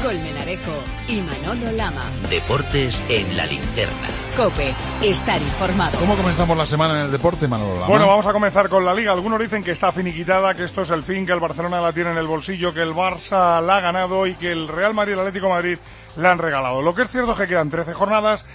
Colmenarejo y Manolo Lama. Deportes en la linterna. COPE, estar informado. ¿Cómo comenzamos la semana en el deporte, Manolo Lama? Bueno, vamos a comenzar con la Liga. Algunos dicen que está finiquitada, que esto es el fin, que el Barcelona la tiene en el bolsillo, que el Barça la ha ganado y que el Real Madrid y el Atlético de Madrid la han regalado. Lo que es cierto es que quedan 13 jornadas,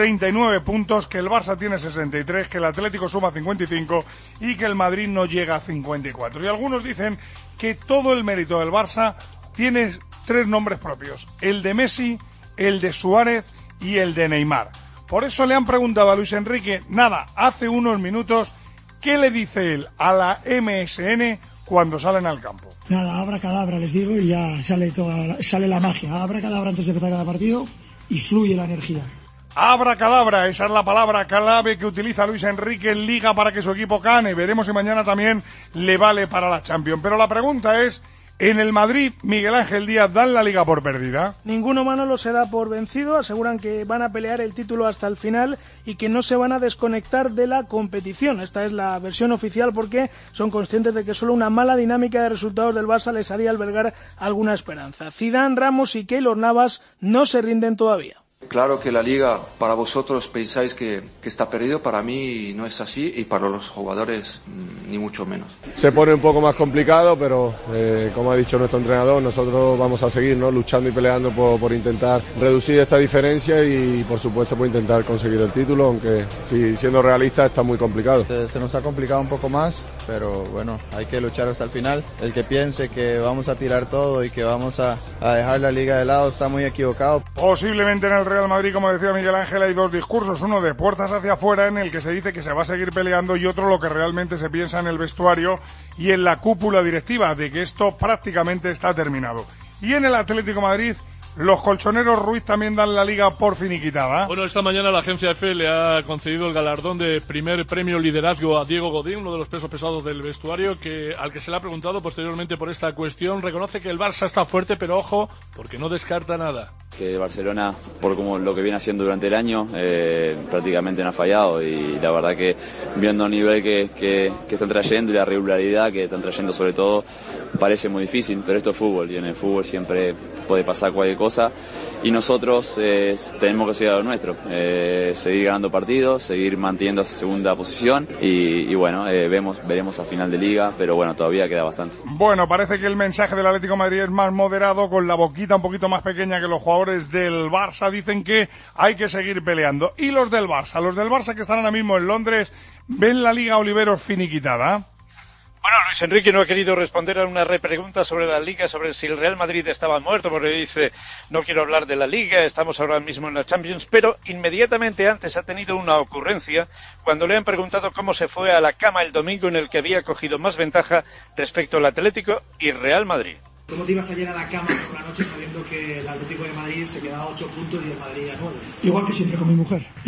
39 puntos, que el Barça tiene 63, que el Atlético suma 55 y que el Madrid no llega a 54. Y algunos dicen que todo el mérito del Barça tiene 3 nombres propios: el de Messi, el de Suárez y el de Neymar. Por eso le han preguntado a Luis Enrique, hace unos minutos, ¿qué le dice él a la MSN cuando salen al campo? Nada, abracadabra les digo y ya sale la magia. Abracadabra antes de empezar cada partido y fluye la energía. Abracadabra, esa es la palabra clave que utiliza Luis Enrique en Liga para que su equipo gane. Veremos si mañana también le vale para la Champions. Pero la pregunta es, ¿en el Madrid, Miguel Ángel Díaz, dan la Liga por perdida? Ninguno, Manolo, se da por vencido. Aseguran que van a pelear el título hasta el final y que no se van a desconectar de la competición. Esta es la versión oficial porque son conscientes de que solo una mala dinámica de resultados del Barça les haría albergar alguna esperanza. Zidane, Ramos y Keylor Navas no se rinden todavía. Claro que la Liga, para vosotros pensáis que está perdido, para mí no es así y para los jugadores ni mucho menos. Se pone un poco más complicado, pero como ha dicho nuestro entrenador, nosotros vamos a seguir, ¿no?, luchando y peleando por intentar reducir esta diferencia y por supuesto por intentar conseguir el título, aunque siendo realista está muy complicado. Se nos ha complicado un poco más, pero bueno, hay que luchar hasta el final. El que piense que vamos a tirar todo y que vamos a dejar la Liga de lado está muy equivocado. Posiblemente en el Real Madrid, como decía Miguel Ángel, hay 2 discursos, uno de puertas hacia afuera en el que se dice que se va a seguir peleando y otro lo que realmente se piensa en el vestuario y en la cúpula directiva, de que esto prácticamente está terminado. Y en el Atlético de Madrid, los colchoneros Ruiz también dan la Liga por finiquitada. Bueno, esta mañana la agencia EFE le ha concedido el galardón de primer premio liderazgo a Diego Godín, uno de los pesos pesados del vestuario, al que se le ha preguntado posteriormente por esta cuestión. Reconoce que el Barça está fuerte, pero ojo, porque no descarta nada. Que Barcelona, por como lo que viene haciendo durante el año, prácticamente no ha fallado, y la verdad que viendo el nivel que están trayendo y la regularidad que están trayendo sobre todo, parece muy difícil, pero esto es fútbol y en el fútbol siempre puede pasar cualquier cosa y nosotros tenemos que seguir a lo nuestro, seguir ganando partidos, seguir manteniendo esa segunda posición y bueno, veremos al final de Liga, pero bueno, todavía queda bastante. Bueno, parece que el mensaje del Atlético de Madrid es más moderado, con la boquita un poquito más pequeña que los jugadores del Barça. Dicen que hay que seguir peleando. Y los del Barça que están ahora mismo en Londres, ¿ven la Liga Oliveros finiquitada? Bueno, Luis Enrique no ha querido responder a una repregunta sobre la Liga, sobre si el Real Madrid estaba muerto, porque dice, no quiero hablar de la Liga, estamos ahora mismo en la Champions, pero inmediatamente antes ha tenido una ocurrencia cuando le han preguntado cómo se fue a la cama el domingo en el que había cogido más ventaja respecto al Atlético y Real Madrid. ¿Cómo te ibas ayer a la cama por la noche sabiendo que el Atlético de Madrid se quedaba a 8 puntos y el Madrid a 9? Igual que siempre con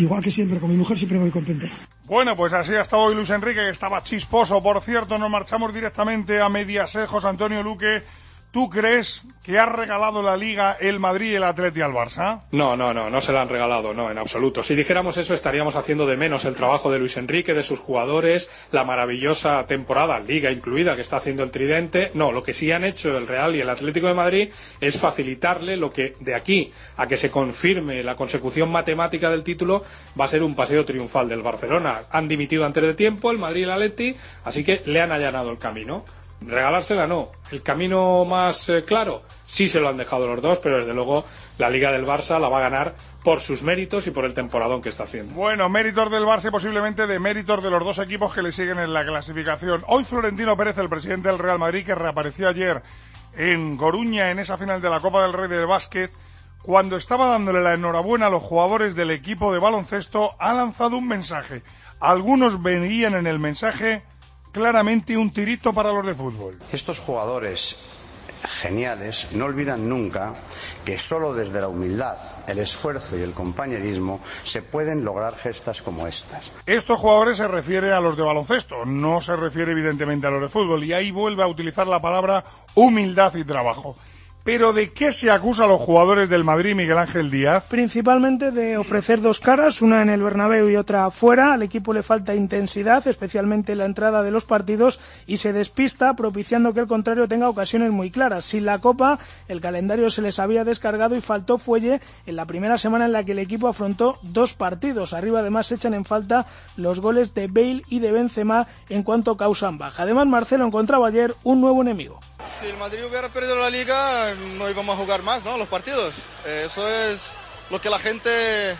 mi mujer siempre voy contenta. Bueno, pues así ha estado hoy Luis Enrique, que estaba chisposo. Por cierto, nos marchamos directamente a Mediaset. José Antonio Luque, ¿tú crees que ha regalado la Liga el Madrid y el Atleti al Barça? No se la han regalado, no, en absoluto. Si dijéramos eso, estaríamos haciendo de menos el trabajo de Luis Enrique, de sus jugadores, la maravillosa temporada, Liga incluida, que está haciendo el Tridente. No, lo que sí han hecho el Real y el Atlético de Madrid es facilitarle lo que de aquí a que se confirme la consecución matemática del título va a ser un paseo triunfal del Barcelona. Han dimitido antes de tiempo el Madrid y el Atleti, así que le han allanado el camino. Regalársela no. El camino más claro, sí se lo han dejado los dos, pero desde luego la Liga del Barça la va a ganar por sus méritos y por el temporadón que está haciendo. Bueno, méritos del Barça y posiblemente de méritos de los dos equipos que le siguen en la clasificación. Hoy Florentino Pérez, el presidente del Real Madrid, que reapareció ayer en Coruña en esa final de la Copa del Rey del básquet, cuando estaba dándole la enhorabuena a los jugadores del equipo de baloncesto, ha lanzado un mensaje. Algunos veían en el mensaje claramente un tirito para los de fútbol. Estos jugadores geniales no olvidan nunca que solo desde la humildad, el esfuerzo y el compañerismo se pueden lograr gestas como estas. Estos jugadores se refiere a los de baloncesto, no se refiere evidentemente a los de fútbol, y ahí vuelve a utilizar la palabra humildad y trabajo. Pero ¿de qué se acusa a los jugadores del Madrid, Miguel Ángel Díaz? Principalmente de ofrecer dos caras, una en el Bernabéu y otra fuera. Al equipo le falta intensidad, especialmente en la entrada de los partidos, y se despista, propiciando que el contrario tenga ocasiones muy claras. Sin la Copa, el calendario se les había descargado y faltó fuelle en la primera semana en la que el equipo afrontó 2 partidos. Arriba, además, se echan en falta los goles de Bale y de Benzema en cuanto causan baja. Además, Marcelo encontraba ayer un nuevo enemigo. Si el Madrid hubiera perdido la Liga, no íbamos a jugar más, ¿no? Los partidos. Eso es lo que la gente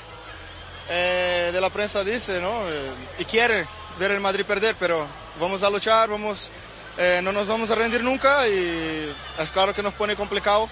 de la prensa dice, ¿no? Y quiere ver el Madrid perder, pero vamos a luchar, no nos vamos a rendir nunca, y es claro que nos pone complicado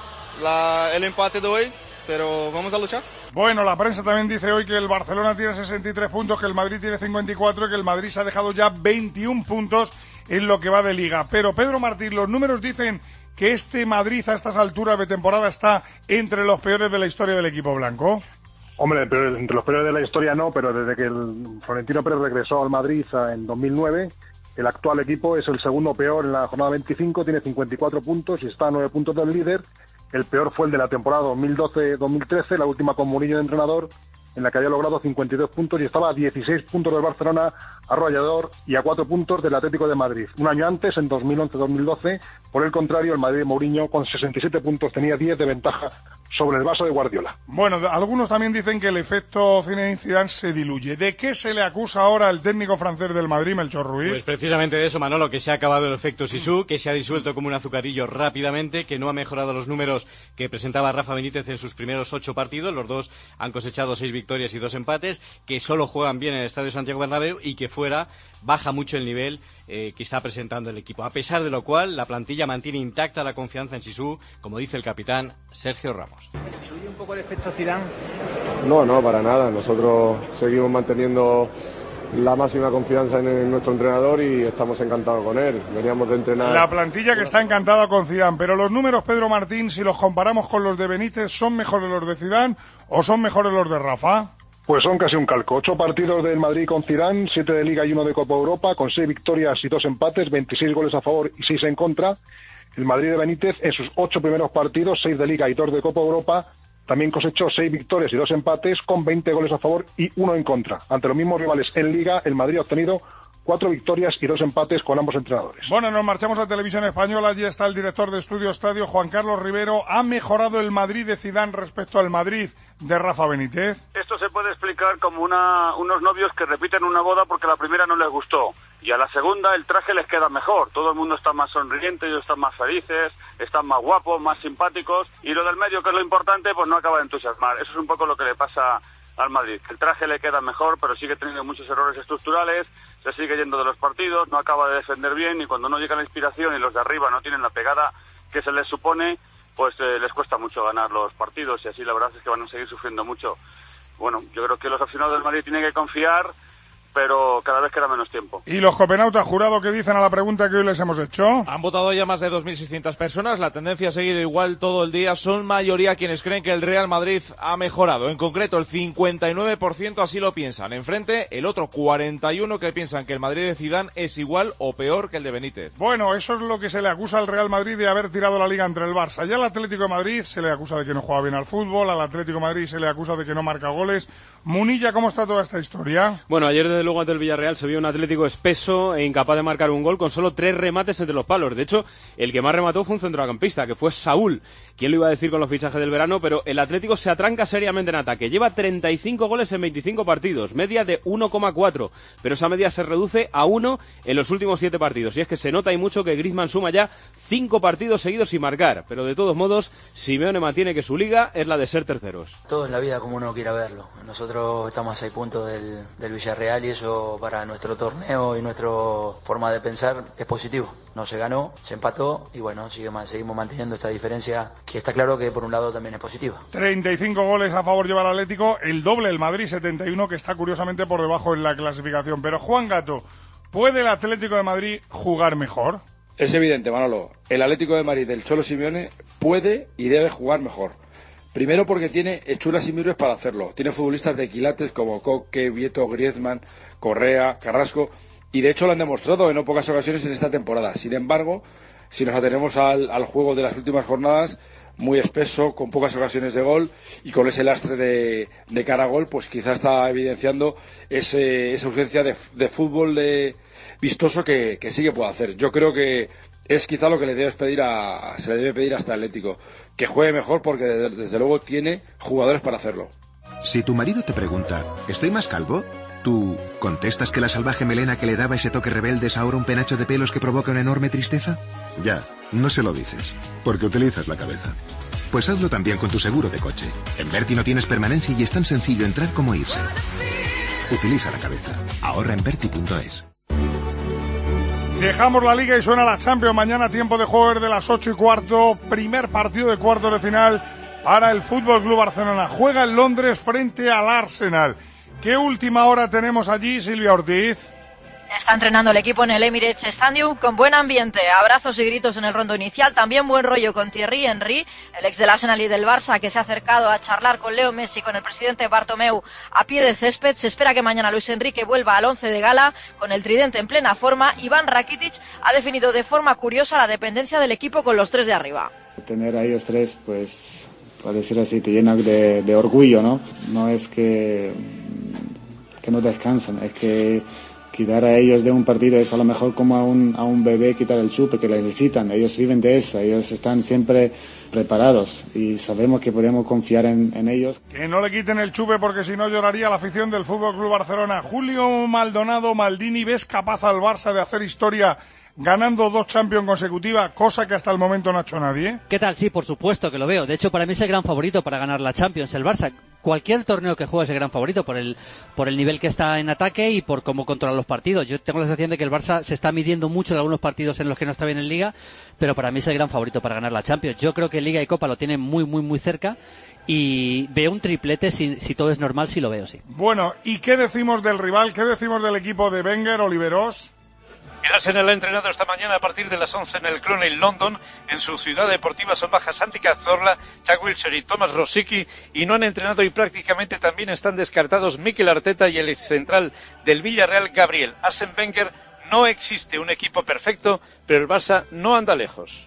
el empate de hoy, pero vamos a luchar. Bueno, la prensa también dice hoy que el Barcelona tiene 63 puntos, que el Madrid tiene 54 y que el Madrid se ha dejado ya 21 puntos en lo que va de Liga. Pero, Pedro Martín, los números dicen que este Madrid a estas alturas de temporada está entre los peores de la historia del equipo blanco. Hombre, entre los peores de la historia no, pero desde que el Florentino Pérez regresó al Madrid en 2009, el actual equipo es el segundo peor en la jornada 25, tiene 54 puntos y está a 9 puntos del líder. El peor fue el de la temporada 2012-2013, la última con Mourinho de entrenador, en la que había logrado 52 puntos y estaba a 16 puntos del Barcelona arrollador y a 4 puntos del Atlético de Madrid. Un año antes, en 2011-2012, por el contrario, el Madrid de Mourinho, con 67 puntos, tenía 10 de ventaja sobre el Barça de Guardiola. Bueno, algunos también dicen que el efecto Zinedine Zidane se diluye. ¿De qué se le acusa ahora al técnico francés del Madrid, Melchor Ruiz? Pues precisamente de eso, Manolo, que se ha acabado el efecto Sisú, que se ha disuelto como un azucarillo rápidamente, que no ha mejorado los números que presentaba Rafa Benítez en sus primeros 8 partidos. Los dos han cosechado 6 victorias y 2 empates, que solo juegan bien en el Estadio Santiago Bernabéu y que fuera baja mucho el nivel que está presentando el equipo. A pesar de lo cual, la plantilla mantiene intacta la confianza en Sisú, como dice el capitán Sergio Ramos. ¿Influye un poco el efecto Zidane? No, para nada. Nosotros seguimos manteniendo la máxima confianza en nuestro entrenador y estamos encantados con él. Veníamos de entrenar. La plantilla que está encantada con Zidane, pero los números, Pedro Martín, si los comparamos con los de Benítez, ¿son mejores los de Zidane o son mejores los de Rafa? Pues son casi un calco. 8 partidos del Madrid con Zidane, 7 de Liga y 1 de Copa Europa, con 6 victorias y 2 empates, 26 goles a favor y 6 en contra. El Madrid de Benítez, en sus 8 primeros partidos, 6 de Liga y 2 de Copa Europa, también cosechó 6 victorias y 2 empates, con 20 goles a favor y 1 en contra. Ante los mismos rivales en Liga, el Madrid ha obtenido 4 victorias y 2 empates con ambos entrenadores. Bueno, nos marchamos a Televisión Española. Allí está el director de Estudio Estadio, Juan Carlos Rivero. ¿Ha mejorado el Madrid de Zidane respecto al Madrid de Rafa Benítez? Esto se puede explicar como unos novios que repiten una boda porque la primera no les gustó y a la segunda el traje les queda mejor. Todo el mundo está más sonriente, ellos están más felices, están más guapos, más simpáticos, y lo del medio, que es lo importante, pues no acaba de entusiasmar. Eso es un poco lo que le pasa al Madrid. El traje le queda mejor, pero sigue teniendo muchos errores estructurales, se sigue yendo de los partidos, no acaba de defender bien, y cuando no llega la inspiración y los de arriba no tienen la pegada que se les supone, pues les cuesta mucho ganar los partidos, y así la verdad es que van a seguir sufriendo mucho. Bueno, yo creo que los aficionados del Madrid tienen que confiar, pero cada vez queda menos tiempo. ¿Y los copenautas, Jurado, qué dicen a la pregunta que hoy les hemos hecho? Han votado ya más de 2.600 personas, la tendencia ha seguido igual todo el día, son mayoría quienes creen que el Real Madrid ha mejorado, en concreto el 59% así lo piensan, enfrente el otro 41% que piensan que el Madrid de Zidane es igual o peor que el de Benítez. Bueno, eso es lo que se le acusa al Real Madrid de haber tirado la Liga entre el Barça. Ya al Atlético de Madrid se le acusa de que no juega bien al fútbol, al Atlético de Madrid se le acusa de que no marca goles. Munilla, ¿cómo está toda esta historia? Bueno, ayer desde luego ante el Villarreal se vio un Atlético espeso e incapaz de marcar un gol con solo 3 remates entre los palos. De hecho, el que más remató fue un centrocampista, que fue Saúl. ¿Quién lo iba a decir con los fichajes del verano? Pero el Atlético se atranca seriamente en ataque. Lleva 35 goles en 25 partidos, media de 1,4. Pero esa media se reduce a 1 en los últimos 7 partidos. Y es que se nota y mucho que Griezmann suma ya 5 partidos seguidos sin marcar. Pero de todos modos, Simeone mantiene que su liga es la de ser terceros. Todo en la vida como uno quiera verlo. Nosotros estamos a 6 puntos del Villarreal y eso para nuestro torneo y nuestra forma de pensar es positivo. No se ganó, se empató y bueno, seguimos manteniendo esta diferencia que está claro que por un lado también es positiva. 35 goles a favor lleva el Atlético, el doble el Madrid, 71, que está curiosamente por debajo en la clasificación. Pero Juan Gato, ¿puede el Atlético de Madrid jugar mejor? Es evidente, Manolo, el Atlético de Madrid del Cholo Simeone puede y debe jugar mejor. Primero porque tiene hechuras y miros para hacerlo. Tiene futbolistas de quilates como Coque, Vieto, Griezmann, Correa, Carrasco, y de hecho lo han demostrado en no pocas ocasiones en esta temporada. Sin embargo, si nos atenemos al juego de las últimas jornadas, muy espeso, con pocas ocasiones de gol y con ese lastre de cara a gol, pues quizás está evidenciando esa ausencia de fútbol vistoso que sí que puede hacer. Yo creo que es quizá lo que se le debe pedir a este Atlético, que juegue mejor porque desde luego tiene jugadores para hacerlo. Si tu marido te pregunta, ¿estoy más calvo?, ¿tú contestas que la salvaje melena que le daba ese toque rebelde es ahora un penacho de pelos que provoca una enorme tristeza? Ya, no se lo dices, porque utilizas la cabeza. Pues hazlo también con tu seguro de coche. En Verti no tienes permanencia y es tan sencillo entrar como irse. Utiliza la cabeza. Ahorra en Verti.es. Dejamos la Liga y suena la Champions. Mañana tiempo de juego de las 8:15. Primer partido de cuartos de final para el Fútbol Club Barcelona. Juega en Londres frente al Arsenal. ¿Qué última hora tenemos allí, Silvia Ortiz? Está entrenando el equipo en el Emirates Stadium con buen ambiente, abrazos y gritos en el rondo inicial, también buen rollo con Thierry Henry, el ex del Arsenal y del Barça, que se ha acercado a charlar con Leo Messi, con el presidente Bartomeu a pie de césped. Se espera que mañana Luis Enrique vuelva al 11 de gala con el tridente en plena forma. Iván Rakitic ha definido de forma curiosa la dependencia del equipo con los tres de arriba. Tener a ellos tres, pues, por decirlo así, te llena de orgullo, ¿no? No es que no descansan, es que quitar a ellos de un partido es a lo mejor como a un bebé quitar el chupe que necesitan. Ellos viven de eso, ellos están siempre preparados y sabemos que podemos confiar en ellos. Que no le quiten el chupe porque si no lloraría la afición del Fútbol Club Barcelona. Julio Maldonado, Maldini, ¿ves capaz al Barça de hacer historia ganando 2 Champions consecutivas, cosa que hasta el momento no ha hecho nadie? ¿Qué tal? Sí, por supuesto que lo veo. De hecho, para mí es el gran favorito para ganar la Champions, el Barça. Cualquier torneo que juegue es el gran favorito por el nivel que está en ataque y por cómo controla los partidos. Yo tengo la sensación de que el Barça se está midiendo mucho en algunos partidos en los que no está bien en Liga, pero para mí es el gran favorito para ganar la Champions. Yo creo que Liga y Copa lo tienen muy, muy, muy cerca y veo un triplete si todo es normal, sí lo veo, sí. Bueno, ¿y qué decimos del rival? ¿Qué decimos del equipo de Wenger, Oliveros? El Arsenal ha entrenado esta mañana a partir de las 11 en el Cloney, London. En su ciudad deportiva son bajas Santi Cazorla, Jack Wilshere y Thomas Rosicky, y no han entrenado y prácticamente también están descartados Mikel Arteta y el excentral del Villarreal, Gabriel. Arsène Wenger: no existe un equipo perfecto, pero el Barça no anda lejos.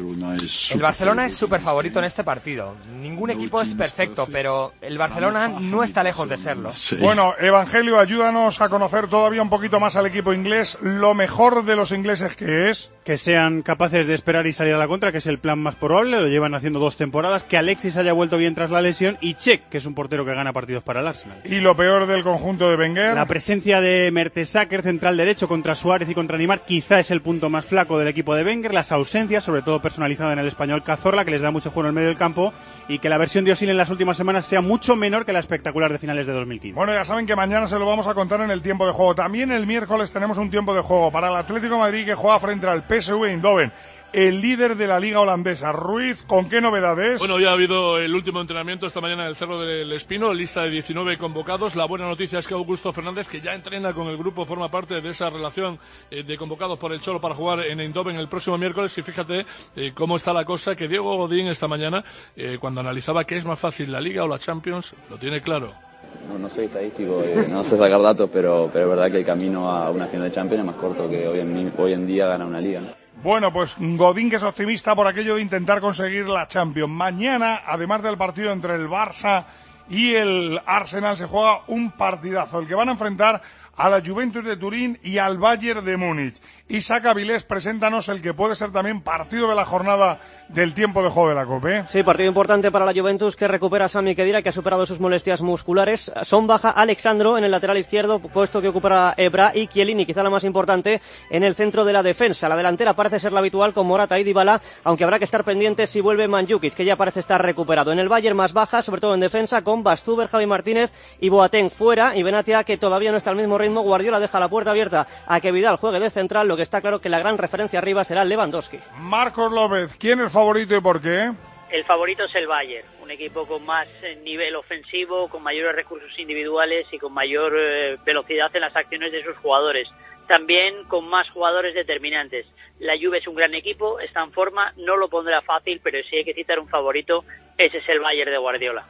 El Barcelona es súper favorito en este partido. Ningún equipo es perfecto, pero el Barcelona no está lejos de serlo. Bueno, Evangelio, ayúdanos a conocer todavía un poquito más al equipo inglés. Lo mejor de los ingleses, ¿qué es? Que sean capaces de esperar y salir a la contra, que es el plan más probable. Lo llevan haciendo 2 temporadas. Que Alexis haya vuelto bien tras la lesión. Y Cech, que es un portero que gana partidos para el Arsenal. ¿Y lo peor del conjunto de Wenger? La presencia de Mertesacker, central derecho, contra Suárez y contra Neymar, quizá es el punto más flaco del equipo de Wenger. Las ausencias, sobre todo personalizada en el español Cazorla, que les da mucho juego en el medio del campo, y que la versión de Özil en las últimas semanas sea mucho menor que la espectacular de finales de 2015. Bueno, ya saben que mañana se lo vamos a contar en el tiempo de juego. También el miércoles tenemos un tiempo de juego para el Atlético de Madrid, que juega frente al PSV Eindhoven, el líder de la liga holandesa. Ruiz, ¿con qué novedades? Bueno, ya ha habido el último entrenamiento esta mañana en el Cerro del Espino, lista de 19 convocados. La buena noticia es que Augusto Fernández, que ya entrena con el grupo, forma parte de esa relación de convocados por el Cholo para jugar en Eindhoven el próximo miércoles. Y fíjate cómo está la cosa, que Diego Godín esta mañana, cuando analizaba qué es más fácil, la Liga o la Champions, lo tiene claro. No soy estadístico, no sé sacar datos, pero es verdad que el camino a una final de Champions es más corto que hoy en día ganar una Liga, ¿no? Bueno, pues Godín, que es optimista por aquello de intentar conseguir la Champions. Mañana, además del partido entre el Barça y el Arsenal, se juega un partidazo, el que van a enfrentar a la Juventus de Turín y al Bayern de Múnich. Isaac Avilés, preséntanos el que puede ser también partido de la jornada del tiempo de juego de la COPE. Sí, partido importante para la Juventus, que recupera a Sami Khedira, que ha superado sus molestias musculares. Son baja Alexandro en el lateral izquierdo, puesto que ocupará Ebra, y Chiellini, quizá la más importante, en el centro de la defensa. La delantera parece ser la habitual con Morata y Dybala, aunque habrá que estar pendientes si vuelve Mandžukić, que ya parece estar recuperado. En el Bayern más baja, sobre todo en defensa, con Bastuber, Javi Martínez y Boateng fuera, y Benatia, que todavía no está al mismo ritmo. Guardiola deja la puerta abierta a que Vidal juegue de central, lo que está claro que la gran referencia arriba será Lewandowski. Marcos López, ¿quién es favorito y por qué? El favorito es el Bayern, un equipo con más nivel ofensivo, con mayores recursos individuales y con mayor velocidad en las acciones de sus jugadores. También con más jugadores determinantes. La Juve es un gran equipo, está en forma, no lo pondrá fácil, pero si hay que citar un favorito, ese es el Bayern de Guardiola.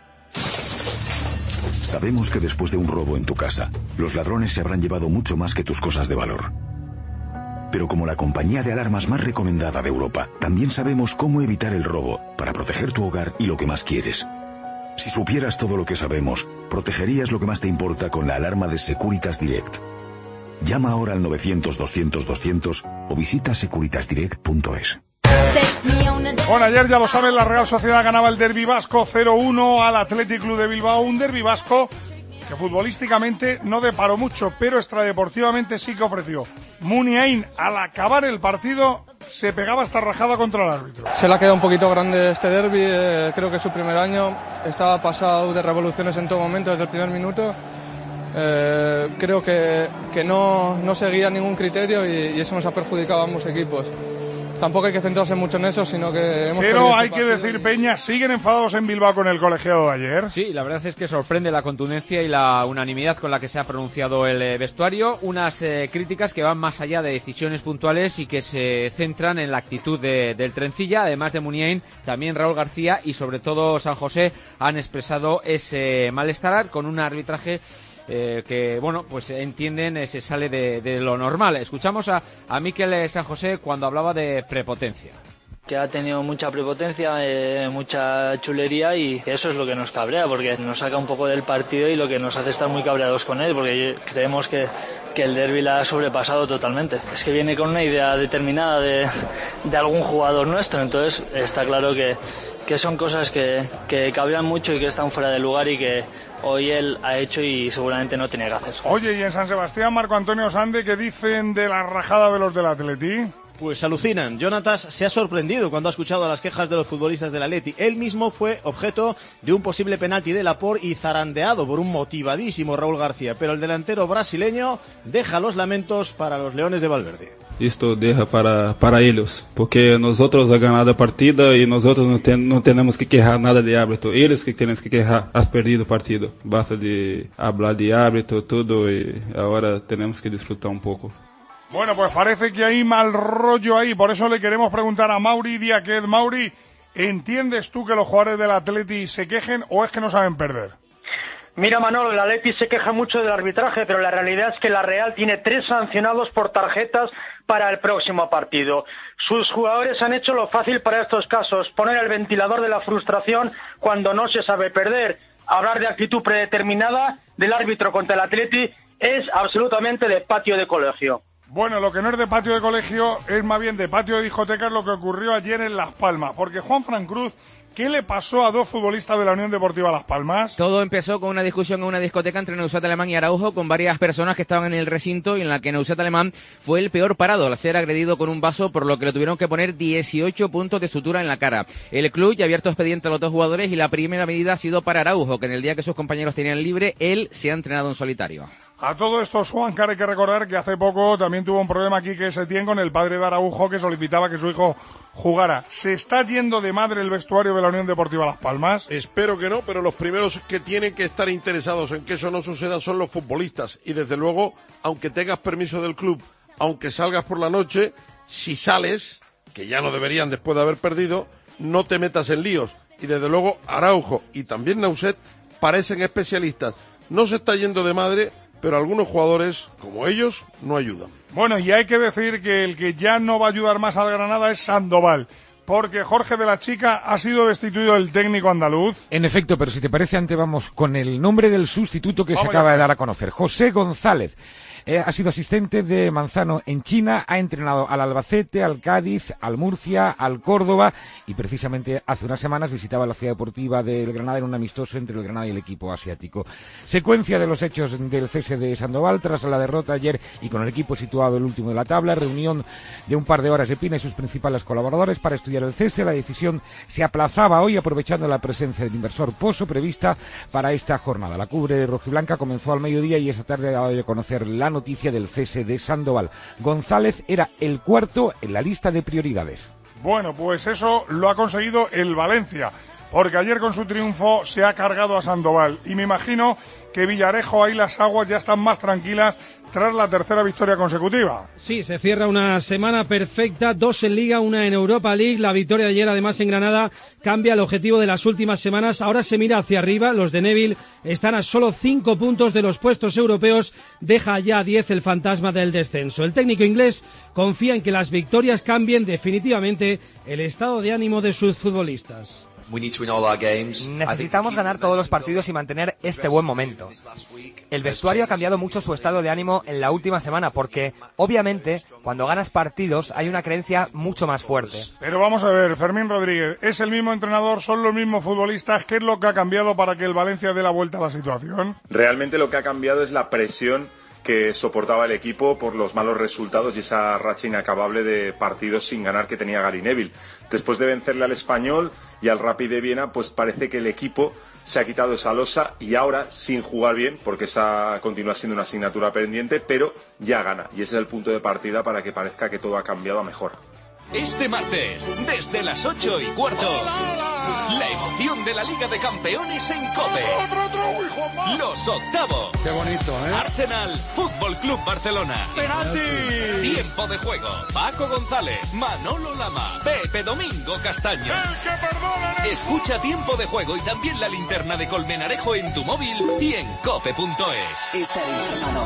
Sabemos que después de un robo en tu casa, los ladrones se habrán llevado mucho más que tus cosas de valor. Pero como la compañía de alarmas más recomendada de Europa, también sabemos cómo evitar el robo para proteger tu hogar y lo que más quieres. Si supieras todo lo que sabemos, protegerías lo que más te importa con la alarma de Securitas Direct. Llama ahora al 900-200-200 o visita securitasdirect.es. Bueno, ayer ya lo saben, la Real Sociedad ganaba el Derbi Vasco 0-1 al Athletic Club de Bilbao, un Derbi Vasco que futbolísticamente no deparó mucho, pero extradeportivamente sí que ofreció. Muniain, al acabar el partido, se pegaba esta rajada contra el árbitro. Se le ha quedado un poquito grande este derbi, creo que es su primer año, estaba pasado de revoluciones en todo momento desde el primer minuto. Creo que no seguía ningún criterio y eso nos ha perjudicado a ambos equipos. Tampoco hay que centrarse mucho en eso, sino que hemos Pero hay que decir, Peña, siguen enfadados en Bilbao con el colegiado de ayer. Sí, la verdad es que sorprende la contundencia y la unanimidad con la que se ha pronunciado el vestuario. Unas críticas que van más allá de decisiones puntuales y que se centran en la actitud del Trencilla. Además de Muniain, también Raúl García y sobre todo San José han expresado ese malestar con un arbitraje que, bueno, pues entienden se sale de lo normal. Escuchamos a Mikel San José cuando hablaba de prepotencia. Que ha tenido mucha prepotencia, mucha chulería y eso es lo que nos cabrea porque nos saca un poco del partido y lo que nos hace estar muy cabreados con él porque creemos que el derbi la ha sobrepasado totalmente. Es que viene con una idea determinada de algún jugador nuestro, entonces está claro que son cosas que cabrean mucho y que están fuera de lugar y que hoy él ha hecho y seguramente no tenía que hacer. Oye, y en San Sebastián, Marco Antonio Sande, ¿qué dicen de la rajada de los del Atleti? Pues alucinan. Jonatas se ha sorprendido cuando ha escuchado las quejas de los futbolistas del Atleti. Él mismo fue objeto de un posible penalti de Laporte y zarandeado por un motivadísimo Raúl García. Pero el delantero brasileño deja los lamentos para los Leones de Valverde. Esto deja para ellos, porque nosotros hemos ganado la partida y nosotros no tenemos que quejar nada de árbitro. Ellos que tienen que quejar, has perdido el partido. Basta de hablar de árbitro, todo, y ahora tenemos que disfrutar un poco. Bueno, pues parece que hay mal rollo ahí, por eso le queremos preguntar a Mauri Diáquez. Mauri, ¿entiendes tú que los jugadores del Atleti se quejen o es que no saben perder? Mira, Manolo, el Atleti se queja mucho del arbitraje, pero la realidad es que la Real tiene 3 sancionados por tarjetas para el próximo partido. Sus jugadores han hecho lo fácil para estos casos, poner el ventilador de la frustración cuando no se sabe perder. Hablar de actitud predeterminada del árbitro contra el Atleti es absolutamente de patio de colegio. Bueno, lo que no es de patio de colegio es más bien de patio de discoteca, es lo que ocurrió ayer en Las Palmas, porque Juanfran Cruz, ¿qué le pasó a 2 futbolistas de la Unión Deportiva Las Palmas? Todo empezó con una discusión en una discoteca entre Neusat Alemán y Araujo, con varias personas que estaban en el recinto y en la que Neusat Alemán fue el peor parado al ser agredido con un vaso, por lo que le tuvieron que poner 18 puntos de sutura en la cara. El club ya ha abierto expediente a los 2 jugadores y la primera medida ha sido para Araujo, que en el día que sus compañeros tenían libre, él se ha entrenado en solitario. A todo esto, Juancar, hay que recordar que hace poco también tuvo un problema aquí que Setién con el padre de Araujo, que solicitaba que su hijo jugara. ¿Se está yendo de madre el vestuario de la Unión Deportiva Las Palmas? Espero que no, pero los primeros que tienen que estar interesados en que eso no suceda son los futbolistas. Y desde luego, aunque tengas permiso del club, aunque salgas por la noche, si sales, que ya no deberían después de haber perdido, no te metas en líos. Y desde luego, Araujo y también Neuset parecen especialistas. No se está yendo de madre, pero algunos jugadores, como ellos, no ayudan. Bueno, y hay que decir que el que ya no va a ayudar más al Granada es Sandoval, porque Jorge de la Chica ha sido destituido del técnico andaluz. En efecto, pero si te parece, antes vamos con el nombre del sustituto que se acaba de dar a conocer. José González. Ha sido asistente de Manzano en China, ha entrenado al Albacete, al Cádiz, al Murcia, al Córdoba y precisamente hace unas semanas visitaba la ciudad deportiva del Granada en un amistoso entre el Granada y el equipo asiático. Secuencia de los hechos del cese de Sandoval tras la derrota ayer y con el equipo situado el último de la tabla, reunión de un par de horas de Pina y sus principales colaboradores para estudiar el cese. La decisión se aplazaba hoy aprovechando la presencia del inversor Pozo prevista para esta jornada. La cubre rojiblanca comenzó al mediodía y esta tarde ha dado de conocer la noticia del cese de Sandoval. González era el 4 en la lista de prioridades. Bueno, pues eso lo ha conseguido el Valencia, porque ayer con su triunfo se ha cargado a Sandoval y me imagino que Villarejo, ahí las aguas ya están más tranquilas tras la tercera victoria consecutiva. Sí, se cierra una semana perfecta, 2 en Liga, 1 en Europa League. La victoria de ayer, además, en Granada, cambia el objetivo de las últimas semanas. Ahora se mira hacia arriba. Los de Neville están a solo 5 puntos de los puestos europeos. Deja ya a 10 el fantasma del descenso. El técnico inglés confía en que las victorias cambien definitivamente el estado de ánimo de sus futbolistas. Necesitamos ganar todos los partidos y mantener este buen momento. El vestuario ha cambiado mucho su estado de ánimo en la última semana porque, obviamente, cuando ganas partidos hay una creencia mucho más fuerte. Pero vamos a ver, Fermín Rodríguez, ¿es el mismo entrenador, son los mismos futbolistas? ¿Qué es lo que ha cambiado para que el Valencia dé la vuelta a la situación? Realmente lo que ha cambiado es la presión que soportaba el equipo por los malos resultados y esa racha inacabable de partidos sin ganar que tenía Gary Neville. Después de vencerle al Español y al Rapid de Viena, pues parece que el equipo se ha quitado esa losa y ahora, sin jugar bien, porque esa continúa siendo una asignatura pendiente, pero ya gana. Y ese es el punto de partida para que parezca que todo ha cambiado a mejor. Este martes, desde las 8:15, la emoción de la Liga de Campeones en COPE. Los octavos. Qué bonito, ¿eh? Arsenal, Fútbol Club Barcelona. ¡Penalti! Tiempo de juego. Paco González, Manolo Lama, Pepe Domingo Castaño. ¡El que perdona! Escucha Tiempo de Juego y también la linterna de Colmenarejo en tu móvil y en cope.es. Estar informado.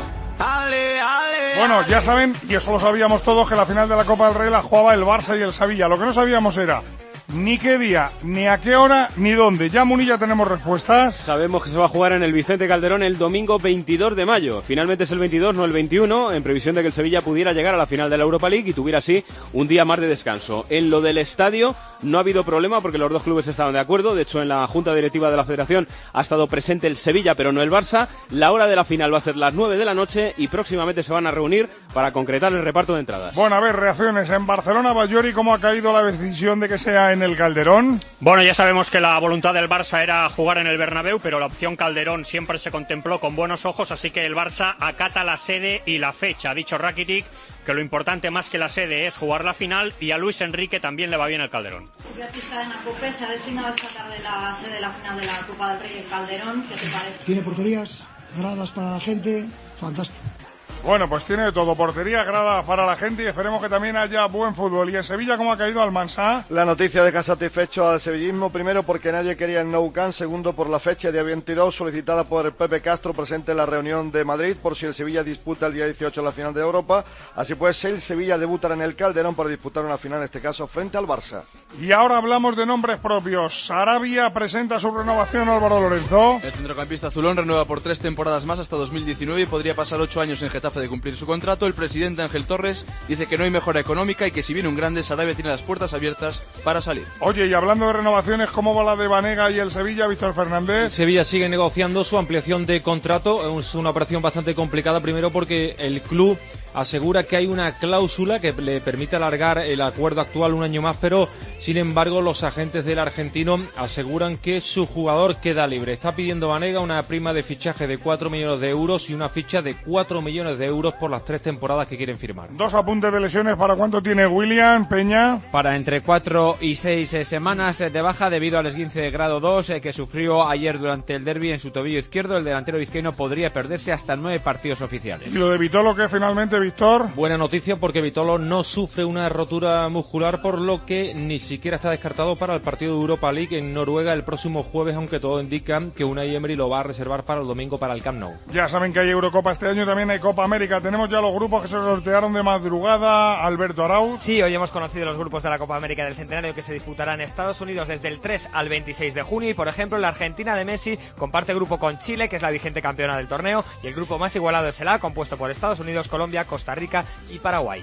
Bueno, ya saben, y eso lo sabíamos todos, que la final de la Copa del Rey la jugaba el Barça y el Sevilla. Lo que no sabíamos era ni qué día, ni a qué hora, ni dónde. Ya, Muni, ya tenemos respuestas. Sabemos que se va a jugar en el Vicente Calderón el domingo 22 de mayo. Finalmente es el 22, no el 21, en previsión de que el Sevilla pudiera llegar a la final de la Europa League y tuviera así un día más de descanso. En lo del estadio no ha habido problema porque los dos clubes estaban de acuerdo. De hecho, en la Junta Directiva de la Federación ha estado presente el Sevilla, pero no el Barça. La hora de la final va a ser las 9 de la noche y próximamente se van a reunir para concretar el reparto de entradas. Bueno, a ver, reacciones. En Barcelona, Bayori, ¿cómo ha caído la decisión de que sea en el Calderón? Bueno, ya sabemos que la voluntad del Barça era jugar en el Bernabéu, pero la opción Calderón siempre se contempló con buenos ojos, así que el Barça acata la sede y la fecha. Ha dicho Rakitic que lo importante más que la sede es jugar la final y a Luis Enrique también le va bien el Calderón. Se ha designado esta tarde la sede de la final de la Copa del Rey, el Calderón. ¿Qué te parece? Tiene porterías, gradas para la gente, fantástico. Bueno, pues tiene de todo, portería, grada para la gente y esperemos que también haya buen fútbol. ¿Y en Sevilla cómo ha caído Almansa? La noticia deja satisfecho al sevillismo, primero porque nadie quería el Nou Camp, segundo por la fecha día 22 solicitada por Pepe Castro presente en la reunión de Madrid por si el Sevilla disputa el día 18 la final de Europa. Así pues, el Sevilla debutará en el Calderón para disputar una final, en este caso frente al Barça. Y ahora hablamos de nombres propios. Sarabia presenta su renovación, Álvaro Lorenzo. El centrocampista azulón renueva por 3 temporadas más hasta 2019 y podría pasar 8 años en Getafe de cumplir su contrato. El presidente Ángel Torres dice que no hay mejora económica y que si viene un grande, Sarabia tiene las puertas abiertas para salir. Oye, y hablando de renovaciones, ¿cómo va la de Banega y el Sevilla, Víctor Fernández? El Sevilla sigue negociando su ampliación de contrato. Es una operación bastante complicada, primero porque el club asegura que hay una cláusula que le permite alargar el acuerdo actual un año más, pero sin embargo los agentes del argentino aseguran que su jugador queda libre. Está pidiendo Banega una prima de fichaje de 4 millones de euros y una ficha de 4 millones de euros por las 3 temporadas que quieren firmar. 2 apuntes de lesiones. ¿Para cuánto tiene William Peña? Para entre 4 y 6 semanas de baja debido al esguince de grado 2 que sufrió ayer durante el derbi en su tobillo izquierdo. El delantero vizcaíno podría perderse hasta 9 partidos oficiales. ¿Y lo de Vitolo qué finalmente, Víctor? Buena noticia porque Vitolo no sufre una rotura muscular, por lo que ni siquiera está descartado para el partido de Europa League en Noruega el próximo jueves, aunque todo indica que Unai Emery lo va a reservar para el domingo para el Camp Nou. Ya saben que hay Eurocopa este año, también hay Copa América. Tenemos ya los grupos que se sortearon de madrugada. Alberto Arauz. Sí, hoy hemos conocido los grupos de la Copa América del Centenario que se disputarán en Estados Unidos desde el 3 al 26 de junio y, por ejemplo, la Argentina de Messi comparte grupo con Chile, que es la vigente campeona del torneo, y el grupo más igualado es el A, compuesto por Estados Unidos, Colombia, Costa Rica y Paraguay.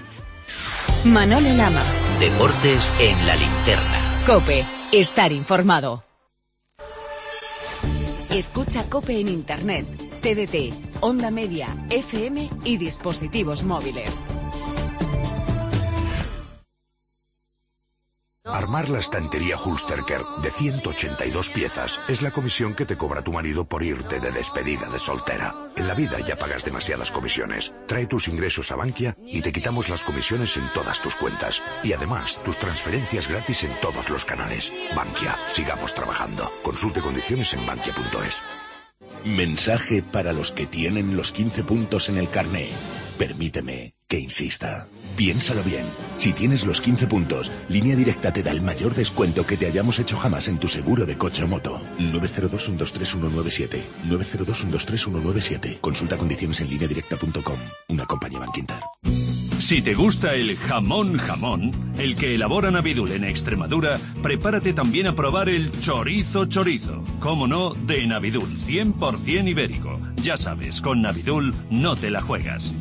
Manolo Lama. Deportes en la linterna. COPE. Estar informado. Escucha COPE en Internet, TDT, Onda Media, FM y dispositivos móviles. Armar la estantería Hulsterker de 182 piezas es la comisión que te cobra tu marido por irte de despedida de soltera. En la vida ya pagas demasiadas comisiones. Trae tus ingresos a Bankia y te quitamos las comisiones en todas tus cuentas. Y además, tus transferencias gratis en todos los canales. Bankia, sigamos trabajando. Consulte condiciones en bankia.es. Mensaje para los que tienen los 15 puntos en el carné. Permíteme que insista. Piénsalo bien. Si tienes los 15 puntos, Línea Directa te da el mayor descuento que te hayamos hecho jamás en tu seguro de coche o moto. 902-123-197. 902-123-197. Consulta condiciones en lineadirecta.com. Una compañía Bankinter. Si te gusta el jamón, el que elabora Navidul en Extremadura, prepárate también a probar el chorizo. Cómo no, de Navidul, 100% ibérico. Ya sabes, con Navidul no te la juegas.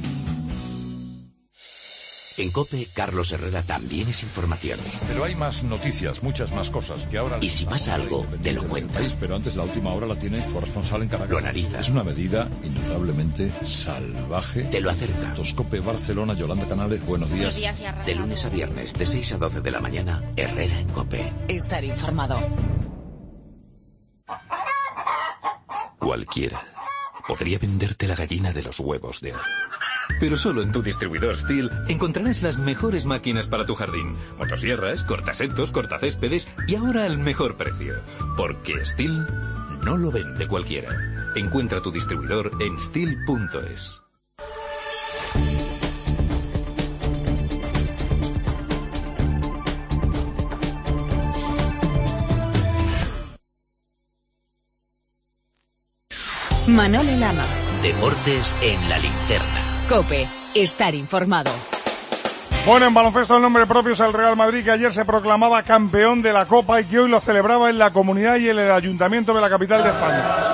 En COPE, Carlos Herrera también es información. Pero hay más noticias, muchas más cosas que ahora... Y si pasa algo, te lo cuenta. Pero antes la última hora la tiene corresponsal en Caracas. Lo analiza. Es una medida indudablemente salvaje. Te lo acerca. COPE Barcelona, Yolanda Canales, buenos días. De lunes a viernes, de 6 a 12 de la mañana, Herrera en COPE. Estar informado. Cualquiera podría venderte la gallina de los huevos de oro. Pero solo en tu distribuidor STIHL encontrarás las mejores máquinas para tu jardín. Motosierras, cortasetos, cortacéspedes y ahora al mejor precio. Porque STIHL no lo vende cualquiera. Encuentra tu distribuidor en stihl.es. Manolo Lama. Deportes en la linterna. COPE. Estar informado. Bueno, en baloncesto el nombre propio es el Real Madrid, que ayer se proclamaba campeón de la Copa y que hoy lo celebraba en la Comunidad y en el Ayuntamiento de la capital de España.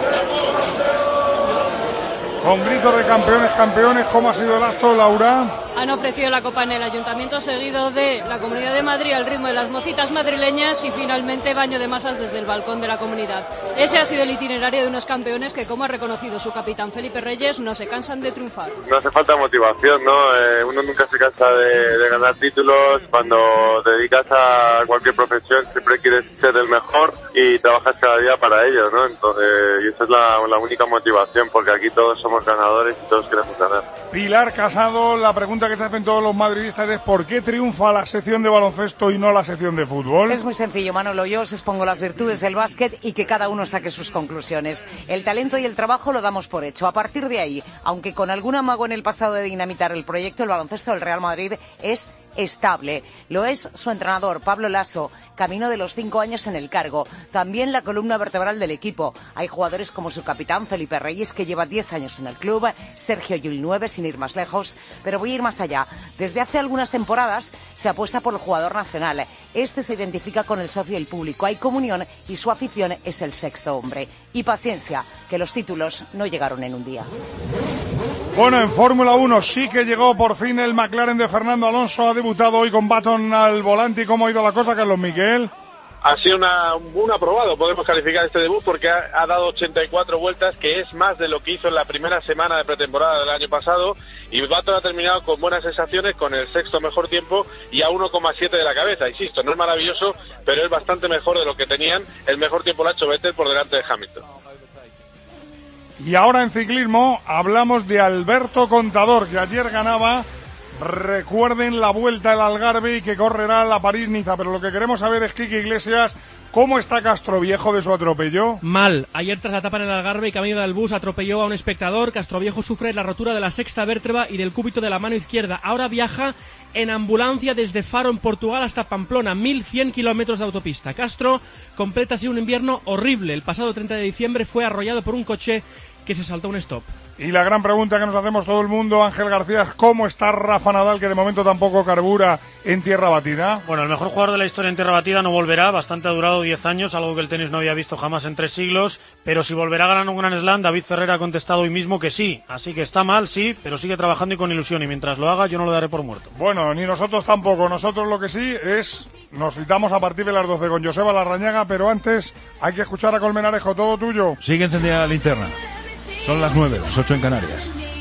Con gritos de campeones, ¿cómo ha sido el acto, Laura? Han ofrecido la copa en el Ayuntamiento, seguido de la Comunidad de Madrid al ritmo de las mocitas madrileñas y finalmente baño de masas desde el balcón de la comunidad. Ese ha sido el itinerario de unos campeones que, como ha reconocido su capitán Felipe Reyes, no se cansan de triunfar. No hace falta motivación, ¿no? Uno nunca se cansa de ganar títulos. Cuando te dedicas a cualquier profesión siempre quieres ser el mejor y trabajas cada día para ello, ¿no? Entonces, y esa es la única motivación, porque aquí todos somos ganadores y todos queremos ganar. Pilar Casado, la pregunta que se hacen todos los madridistas es ¿por qué triunfa la sección de baloncesto y no la sección de fútbol? Es muy sencillo, Manolo. Yo os expongo las virtudes del básquet y que cada uno saque sus conclusiones. El talento y el trabajo lo damos por hecho. A partir de ahí, aunque con algún amago en el pasado de dinamitar el proyecto, el baloncesto del Real Madrid es estable. Lo es su entrenador, Pablo Lasso, camino de los 5 años en el cargo. También la columna vertebral del equipo. Hay jugadores como su capitán, Felipe Reyes, que lleva 10 años en el club, Sergio Llull 9, sin ir más lejos, pero voy a ir más allá. Desde hace algunas temporadas se apuesta por el jugador nacional. Este se identifica con el socio y el público. Hay comunión y su afición es el sexto hombre. Y paciencia, que los títulos no llegaron en un día. Bueno, en Fórmula 1 sí que llegó por fin el McLaren de Fernando Alonso. Ha debutado hoy con Button al volante. ¿Y cómo ha ido la cosa, Carlos Miguel? Ha sido un aprobado, podemos calificar este debut, porque ha dado 84 vueltas, que es más de lo que hizo en la primera semana de pretemporada del año pasado, y Button ha terminado con buenas sensaciones, con el sexto mejor tiempo y a 1,7 de la cabeza. Insisto, no es maravilloso, pero es bastante mejor de lo que tenían. El mejor tiempo lo ha hecho Vettel por delante de Hamilton. Y ahora en ciclismo hablamos de Alberto Contador, que ayer ganaba. Recuerden la Vuelta al Algarve y que correrá la París-Niza, pero lo que queremos saber es, Quique Iglesias, ¿cómo está Castroviejo de su atropello? Mal. Ayer, tras la etapa en el Algarve y camino del bus, atropelló a un espectador. Castroviejo sufre la rotura de la sexta vértebra y del cúbito de la mano izquierda. Ahora viaja en ambulancia desde Faro, en Portugal, hasta Pamplona, 1.100 kilómetros de autopista. Castro completa así un invierno horrible. El pasado 30 de diciembre fue arrollado por un coche que se saltó un stop. Y la gran pregunta que nos hacemos todo el mundo, Ángel García, ¿cómo está Rafa Nadal, que de momento tampoco carbura en tierra batida? Bueno, el mejor jugador de la historia en tierra batida no volverá, bastante ha durado 10 años, algo que el tenis no había visto jamás en 3 siglos, pero si volverá a ganar un Grand Slam, David Ferrer ha contestado hoy mismo que sí, así que está mal, sí, pero sigue trabajando y con ilusión, y mientras lo haga yo no lo daré por muerto. Bueno, ni nosotros tampoco, nosotros lo que sí es, nos citamos a partir de las 12 con Joseba Larrañaga, pero antes hay que escuchar a Colmenarejo, todo tuyo. Sigue encendida la linterna. Son las 9, las 8 en Canarias.